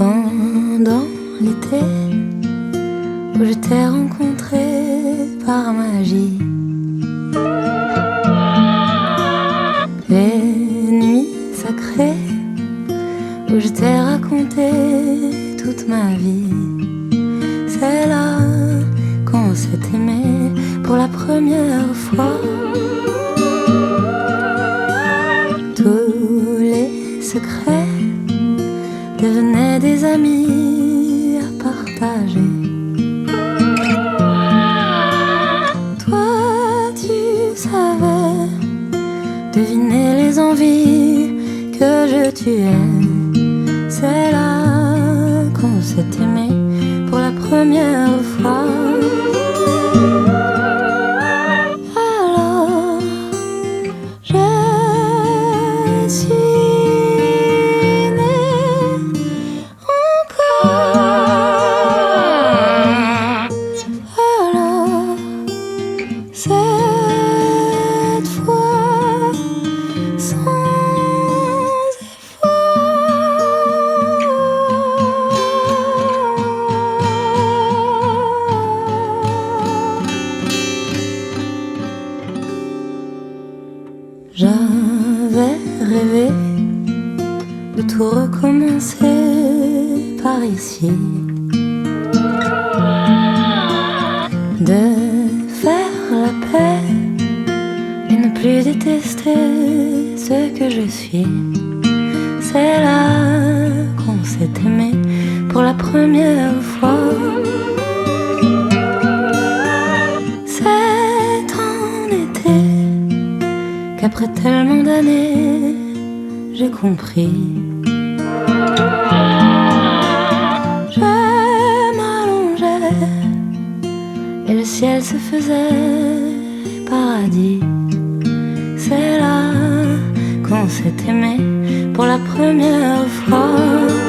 Pendant l'été où je t'ai rencontré par magie, les nuits sacrées où je t'ai raconté toute ma vie, c'est là qu'on s'est aimé pour la première fois. Tous les secrets devenaient des amis à partager. Toi, tu savais deviner les envies que je tuais. C'est là qu'on s'est aimé pour la première fois. Alors, je suis cette fois sans effort. J'avais rêvé de tout recommencer par ici, de faire la paix et ne plus détester ce que je suis. C'est là qu'on s'est aimé pour la première fois. C'est en été qu'après tellement d'années j'ai compris. Je m'allongeais et le ciel se faisait paradis. C'est là qu'on s'est aimé pour la première fois.